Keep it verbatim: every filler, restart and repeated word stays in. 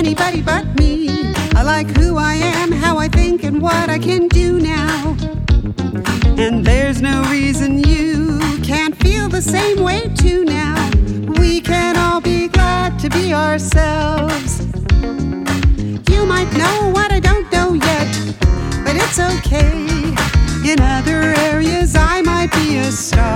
anybody but me. I like who I am, how I think, and what I can do now. And there's no reason you can't feel the same way too now. We can all be glad to be ourselves. You might know what I don't know yet, but it's okay. In other areas I might be a star.